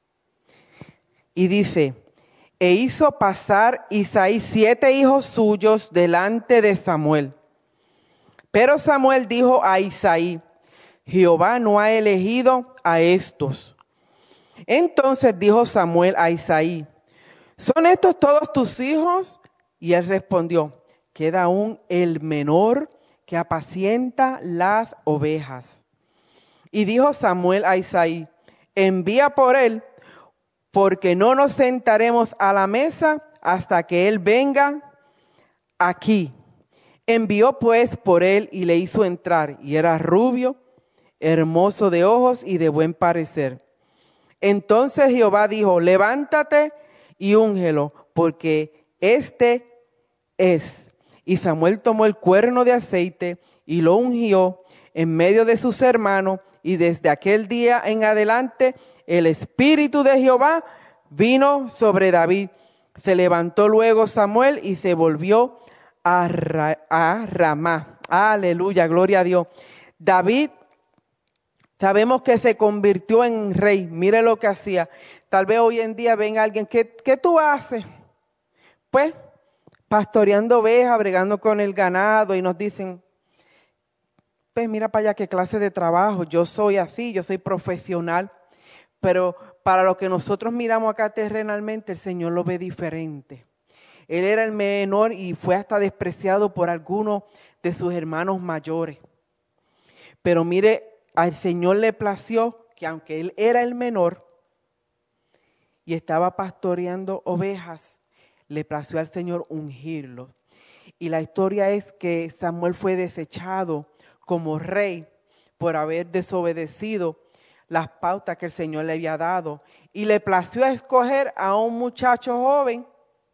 Y dice: e hizo pasar Isaí siete hijos suyos delante de Samuel. Pero Samuel dijo a Isaí: Jehová no ha elegido a estos. Entonces dijo Samuel a Isaí: ¿son estos todos tus hijos? Y él respondió: queda aún el menor que apacienta las ovejas. Y dijo Samuel a Isaí: envía por él, porque no nos sentaremos a la mesa hasta que él venga aquí. Envió pues por él y le hizo entrar, y era rubio, hermoso de ojos y de buen parecer. Entonces Jehová dijo: levántate y úngelo, porque este es. Y Samuel tomó el cuerno de aceite y lo ungió en medio de sus hermanos, y desde aquel día en adelante el espíritu de Jehová vino sobre David. Se levantó luego Samuel y se volvió a, Ra- a Ramá. Aleluya, gloria a Dios. David, sabemos que se convirtió en rey. Mire lo que hacía. Tal vez hoy en día venga alguien, ¿qué, qué tú haces? Pues pastoreando ovejas, bregando con el ganado, y nos dicen: pues mira para allá qué clase de trabajo, yo soy así, yo soy profesional. Pero para lo que nosotros miramos acá terrenalmente, el Señor lo ve diferente. Él era el menor y fue hasta despreciado por algunos de sus hermanos mayores. Pero mire, al Señor le plació que aunque él era el menor y estaba pastoreando ovejas, le plació al Señor ungirlo. Y la historia es que Samuel fue desechado como rey por haber desobedecido las pautas que el Señor le había dado. Y le plació escoger a un muchacho joven,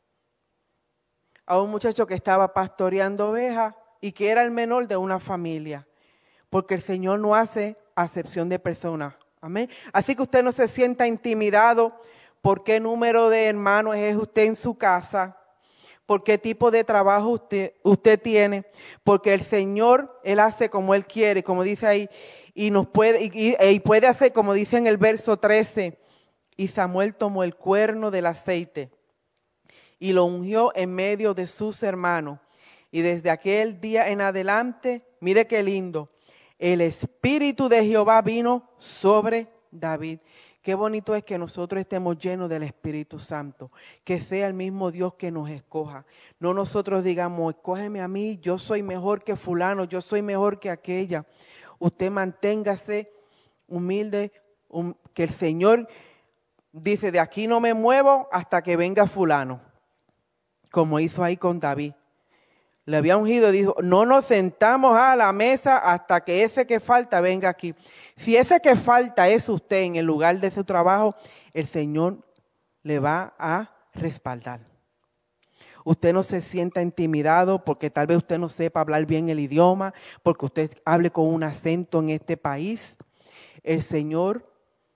a un muchacho que estaba pastoreando ovejas y que era el menor de una familia. Porque el Señor no hace acepción de personas. Amén. Así que usted no se sienta intimidado por qué número de hermanos es usted en su casa, por qué tipo de trabajo usted, usted tiene, porque el Señor, Él hace como Él quiere, como dice ahí, y nos puede, y, y, y puede hacer como dice en el verso trece, y Samuel tomó el cuerno del aceite y lo ungió en medio de sus hermanos. Y desde aquel día en adelante, mire qué lindo, el Espíritu de Jehová vino sobre David. Qué bonito es que nosotros estemos llenos del Espíritu Santo, que sea el mismo Dios que nos escoja. No nosotros digamos: escógeme a mí, yo soy mejor que fulano, yo soy mejor que aquella. Usted manténgase humilde, um, que el Señor dice: de aquí no me muevo hasta que venga fulano, como hizo ahí con David. Le había ungido y dijo: no nos sentamos a la mesa hasta que ese que falta venga aquí. Si ese que falta es usted en el lugar de su trabajo, el Señor le va a respaldar. Usted no se sienta intimidado porque tal vez usted no sepa hablar bien el idioma, porque usted hable con un acento en este país. El Señor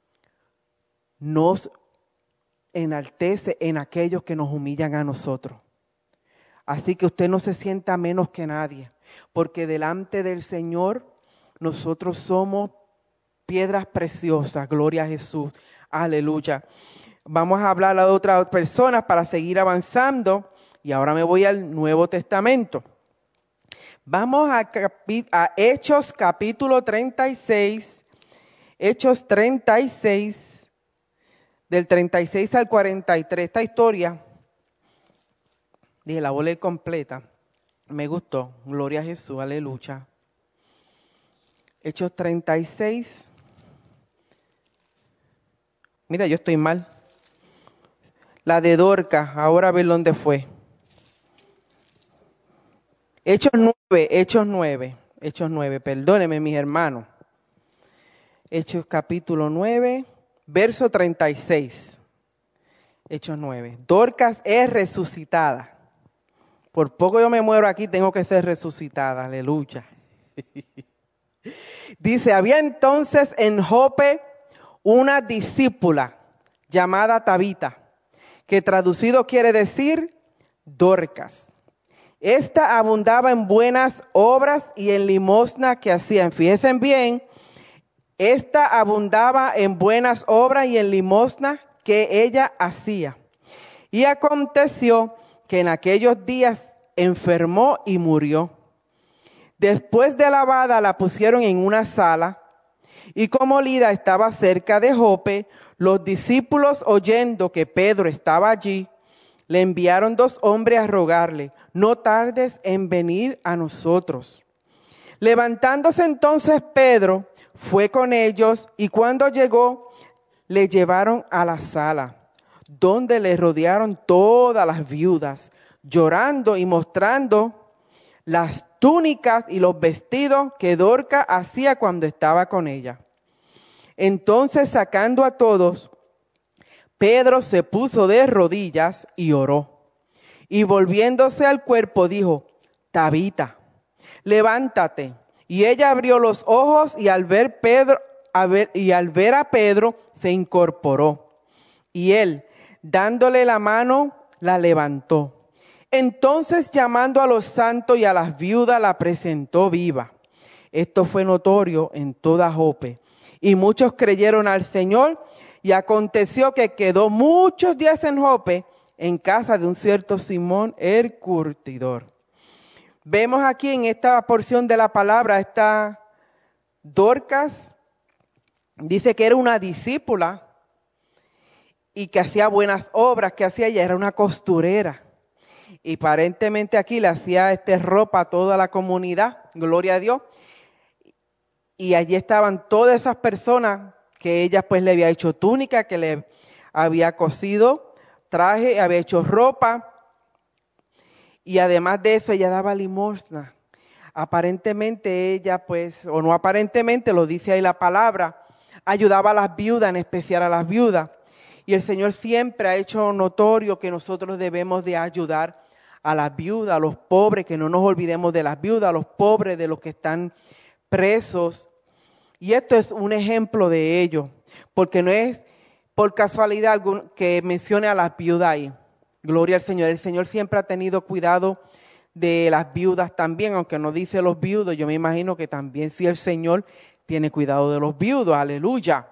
nos enaltece en aquellos que nos humillan a nosotros. Así que usted no se sienta menos que nadie, porque delante del Señor nosotros somos piedras preciosas. Gloria a Jesús. Aleluya. Vamos a hablar a otras personas para seguir avanzando. Y ahora me voy al Nuevo Testamento. Vamos a, capi- a Hechos capítulo treinta y seis. Hechos treinta y seis, del treinta y seis al cuarenta y tres. Esta historia, dije, la voy a leer completa. Me gustó. Gloria a Jesús. Aleluya. Hechos treinta y seis. Mira, yo estoy mal. La de Dorcas, ahora a ver dónde fue. Hechos nueve, Hechos nueve, Hechos nueve, perdónenme mis hermanos. Hechos capítulo nueve, verso treinta y seis. Hechos nueve. Dorcas es resucitada. Por poco yo me muero aquí, tengo que ser resucitada. Aleluya. Dice: había entonces en Jope una discípula llamada Tabita, que traducido quiere decir Dorcas. Esta abundaba en buenas obras y en limosna que hacían. Fíjense bien, esta abundaba en buenas obras y en limosna que ella hacía. Y aconteció que en aquellos días enfermó y murió. Después de lavada la pusieron en una sala, y como Lida estaba cerca de Jope, los discípulos, oyendo que Pedro estaba allí, le enviaron dos hombres a rogarle: no tardes en venir a nosotros. Levantándose entonces Pedro, fue con ellos, y cuando llegó, le llevaron a la sala, donde le rodearon todas las viudas, llorando y mostrando las túnicas y los vestidos que Dorcas hacía cuando estaba con ella. Entonces, sacando a todos, Pedro se puso de rodillas y oró. Y volviéndose al cuerpo dijo: Tabita, levántate. Y ella abrió los ojos y al ver Pedro, a ver, y al ver a Pedro se incorporó. Y él, dándole la mano, la levantó. Entonces, llamando a los santos y a las viudas, la presentó viva. Esto fue notorio en toda Jope, y muchos creyeron al Señor. Y aconteció que quedó muchos días en Jope, en casa de un cierto Simón el curtidor. Vemos aquí en esta porción de la palabra, esta Dorcas dice que era una discípula y que hacía buenas obras, que hacía ella, era una costurera. Y aparentemente aquí le hacía este ropa a toda la comunidad, gloria a Dios. Y allí estaban todas esas personas que ella pues le había hecho túnica, que le había cosido traje, había hecho ropa. Y además de eso ella daba limosna. Aparentemente ella pues, o no aparentemente, lo dice ahí la palabra, ayudaba a las viudas, en especial a las viudas. Y el Señor siempre ha hecho notorio que nosotros debemos de ayudar a las viudas, a los pobres, que no nos olvidemos de las viudas, a los pobres, de los que están presos. Y esto es un ejemplo de ello, porque no es por casualidad que mencione a las viudas ahí. Gloria al Señor. El Señor siempre ha tenido cuidado de las viudas también, aunque no dice los viudos, yo me imagino que también sí el Señor tiene cuidado de los viudos. Aleluya.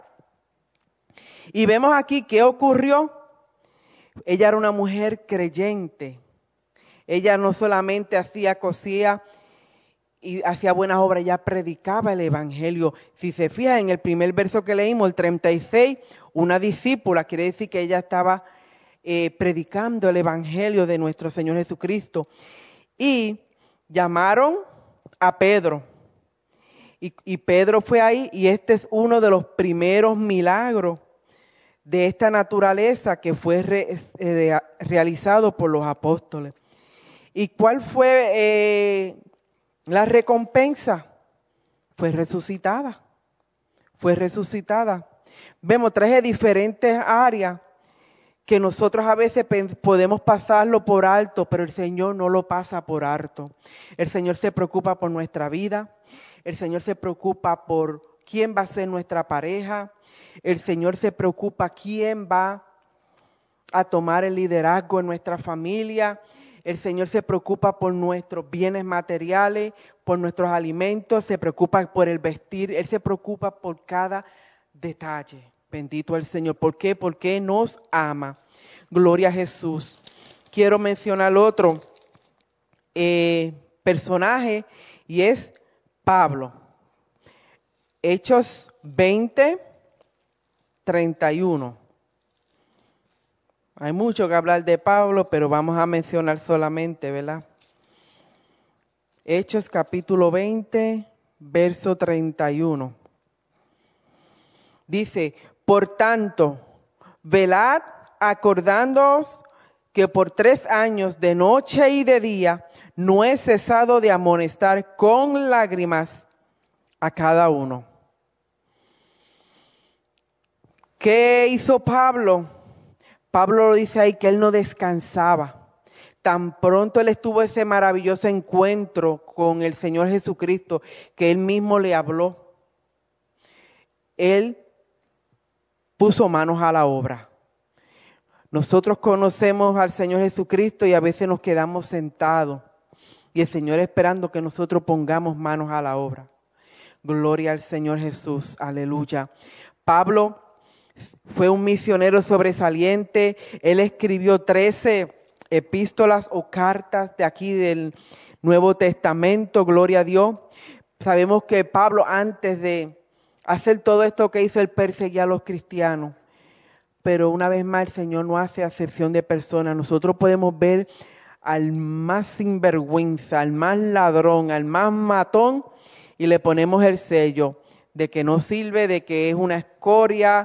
Y vemos aquí qué ocurrió. Ella era una mujer creyente. Ella no solamente hacía cosía y hacía buenas obras, ella predicaba el evangelio. Si se fija en el primer verso que leímos, el treinta y seis, una discípula, quiere decir que ella estaba eh, predicando el evangelio de nuestro Señor Jesucristo. Y llamaron a Pedro. Y, y Pedro fue ahí, y este es uno de los primeros milagros de esta naturaleza que fue re, re, realizado por los apóstoles. ¿Y cuál fue eh, la recompensa? Fue resucitada. Fue resucitada. Vemos tres diferentes áreas que nosotros a veces podemos pasarlo por alto, pero el Señor no lo pasa por alto. El Señor se preocupa por nuestra vida. El Señor se preocupa por quién va a ser nuestra pareja. El Señor se preocupa quién va a tomar el liderazgo en nuestra familia. El Señor se preocupa por nuestros bienes materiales, por nuestros alimentos, se preocupa por el vestir. Él se preocupa por cada detalle. Bendito el Señor. ¿Por qué? Porque nos ama. Gloria a Jesús. Quiero mencionar otro eh, personaje y es Pablo. Hechos veinte, treinta y uno. Hay mucho que hablar de Pablo, pero vamos a mencionar solamente, ¿verdad? Hechos capítulo veinte, verso treinta y uno. Dice: por tanto, velad acordándoos que por tres años de noche y de día no he cesado de amonestar con lágrimas a cada uno. ¿Qué hizo Pablo? Pablo lo dice ahí que él no descansaba. Tan pronto él estuvo ese maravilloso encuentro con el Señor Jesucristo, que él mismo le habló. Él puso manos a la obra. Nosotros conocemos al Señor Jesucristo y a veces nos quedamos sentados y el Señor esperando que nosotros pongamos manos a la obra. Gloria al Señor Jesús, aleluya. Pablo fue un misionero sobresaliente. Él escribió trece epístolas o cartas de aquí del Nuevo Testamento, gloria a Dios. Sabemos que Pablo, antes de hacer todo esto que hizo, él perseguía a los cristianos. Pero una vez más el Señor no hace acepción de personas. Nosotros podemos ver al más sinvergüenza, al más ladrón, al más matón y le ponemos el sello de que no sirve, de que es una escoria,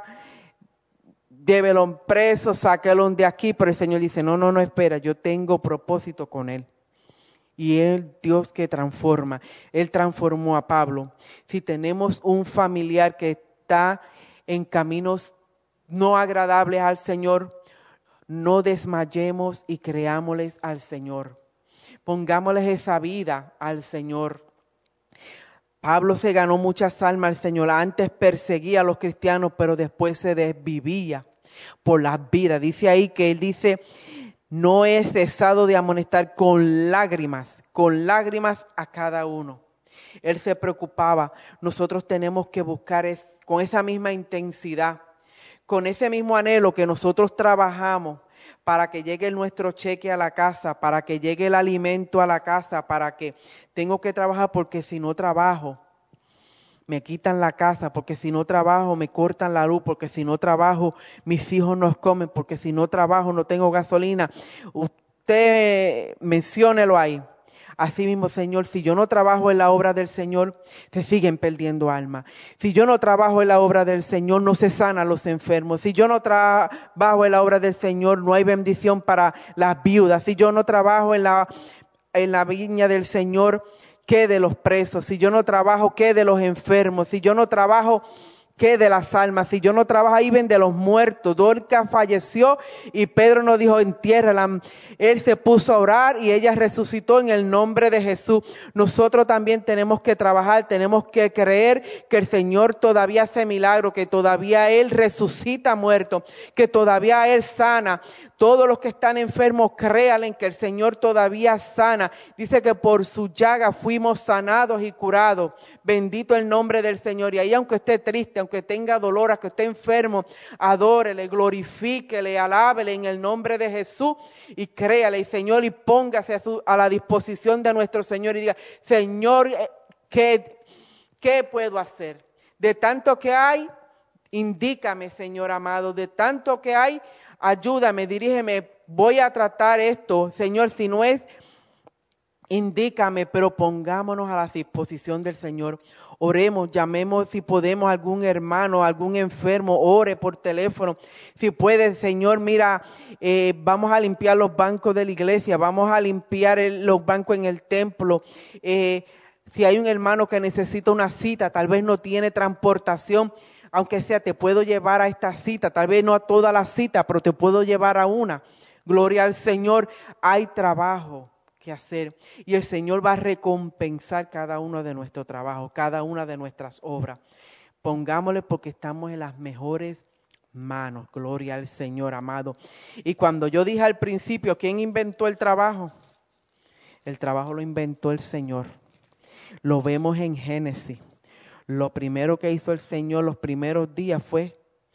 llévelo preso, sáquelo de aquí. Pero el Señor dice, no, no, no, espera, yo tengo propósito con él. Y el Dios que transforma, Él transformó a Pablo. Si tenemos un familiar que está en caminos no agradables al Señor, no desmayemos y creámosles al Señor. Pongámosles esa vida al Señor. Pablo se ganó muchas almas al Señor. Antes perseguía a los cristianos, pero después se desvivía por las vidas. Dice ahí que él dice, no he cesado de amonestar con lágrimas, con lágrimas a cada uno. Él se preocupaba. Nosotros tenemos que buscar es, con esa misma intensidad, con ese mismo anhelo que nosotros trabajamos para que llegue nuestro cheque a la casa, para que llegue el alimento a la casa, para que tengo que trabajar porque si no trabajo, me quitan la casa, porque si no trabajo me cortan la luz, porque si no trabajo mis hijos nos comen, porque si no trabajo no tengo gasolina. Usted menciónelo ahí. Así mismo, Señor, si yo no trabajo en la obra del Señor, se siguen perdiendo almas. Si yo no trabajo en la obra del Señor, no se sanan los enfermos. Si yo no trabajo en la obra del Señor, no hay bendición para las viudas. Si yo no trabajo en la, en la viña del Señor, ¿qué de los presos? Si yo no trabajo, ¿qué de los enfermos? Si yo no trabajo, ¿qué de las almas? Si yo no trabajo, ahí ven de los muertos. Dorcas falleció y Pedro nos dijo, entiérrala. Él se puso a orar y ella resucitó en el nombre de Jesús. Nosotros también tenemos que trabajar, tenemos que creer que el Señor todavía hace milagros, que todavía Él resucita muertos, que todavía Él sana. Todos los que están enfermos, créanle que el Señor todavía sana. Dice que por su llaga fuimos sanados y curados. Bendito el nombre del Señor. Y ahí aunque esté triste, aunque tenga dolor, aunque esté enfermo, adórele, glorifíquele, alábele en el nombre de Jesús y créale, y Señor, y póngase a, su, a la disposición de nuestro Señor y diga, Señor, ¿qué, qué puedo hacer? De tanto que hay, indícame, Señor amado, de tanto que hay, ayúdame, dirígeme, voy a tratar esto, Señor, si no es, indícame, pero pongámonos a la disposición del Señor. Oremos, llamemos si podemos a algún hermano, algún enfermo, ore por teléfono. Si puede, Señor, mira, eh, vamos a limpiar los bancos de la iglesia, vamos a limpiar el, los bancos en el templo. Eh, si hay un hermano que necesita una cita, tal vez no tiene transportación, aunque sea te puedo llevar a esta cita, tal vez no a toda la cita, pero te puedo llevar a una. Gloria al Señor, hay trabajo que hacer y el Señor va a recompensar cada uno de nuestros trabajos, cada una de nuestras obras. Pongámosle porque estamos en las mejores manos. Gloria al Señor, amado. Y cuando yo dije al principio, ¿quién inventó el trabajo? El trabajo lo inventó el Señor. Lo vemos en Génesis. Lo primero que hizo el Señor los primeros días fue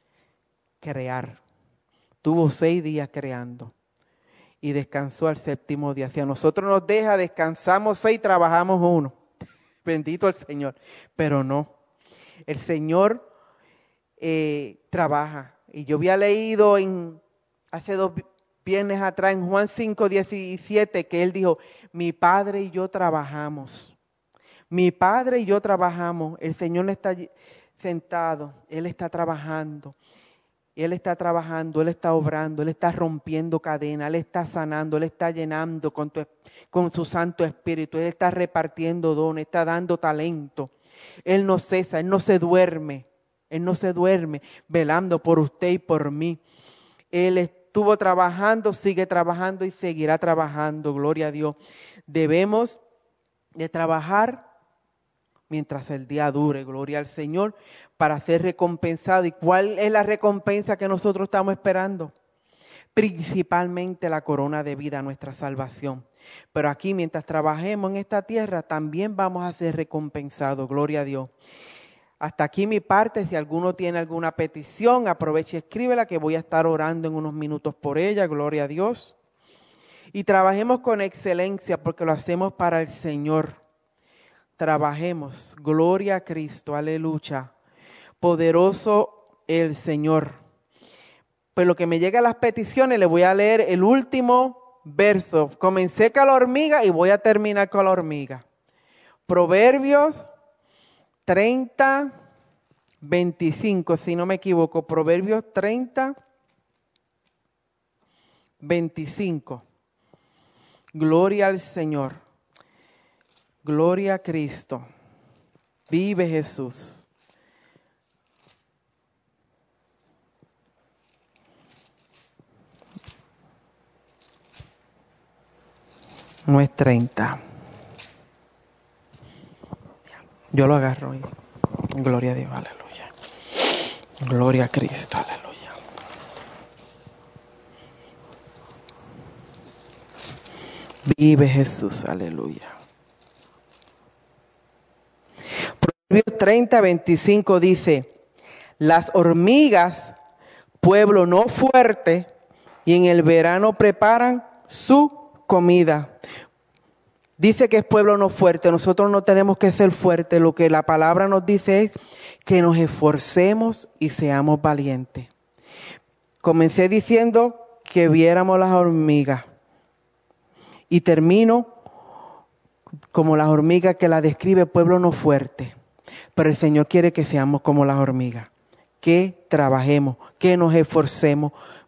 crear. Tuvo seis días creando. Y descansó al séptimo día. Si a nosotros nos deja, descansamos seis, trabajamos uno. Bendito el Señor. Pero no. El Señor eh, trabaja. Y yo había leído en, hace dos viernes atrás en Juan cinco, diecisiete que Él dijo, mi Padre y yo trabajamos. Mi Padre y yo trabajamos. El Señor no está sentado. Él está trabajando. Él está trabajando, Él está obrando, Él está rompiendo cadenas, Él está sanando, Él está llenando con, tu, con su Santo Espíritu, Él está repartiendo dones, está dando talento. Él no cesa, Él no se duerme, Él no se duerme velando por usted y por mí. Él estuvo trabajando, sigue trabajando y seguirá trabajando, gloria a Dios. Debemos de trabajar mientras el día dure. Gloria al Señor, para ser recompensado. ¿Y cuál es la recompensa que nosotros estamos esperando? Principalmente la corona de vida, nuestra salvación. Pero aquí, mientras trabajemos en esta tierra, también vamos a ser recompensados. Gloria a Dios. Hasta aquí mi parte. Si alguno tiene alguna petición, aproveche y escríbela, que voy a estar orando en unos minutos por ella. Gloria a Dios. Y trabajemos con excelencia, porque lo hacemos para el Señor. Trabajemos. Gloria a Cristo. Aleluya. Poderoso el Señor. Pues lo que me llega a las peticiones, le voy a leer el último verso. Comencé con la hormiga y voy a terminar con la hormiga. Proverbios treinta, veinticinco, si no me equivoco. Proverbios treinta, veinticinco. Gloria al Señor. Gloria a Cristo. Vive Jesús. No es treinta. Yo lo agarro y gloria a Dios, aleluya. Gloria a Cristo, aleluya. Vive Jesús, aleluya. Proverbios treinta, veinticinco dice: las hormigas, pueblo no fuerte, y en el verano preparan su comida. Dice que es pueblo no fuerte. Nosotros no tenemos que ser fuertes. Lo que la palabra nos dice es que nos esforcemos y seamos valientes. Comencé diciendo que viéramos las hormigas. Y termino como las hormigas que la describe pueblo no fuerte. Pero el Señor quiere que seamos como las hormigas. Que trabajemos, que nos esforcemos,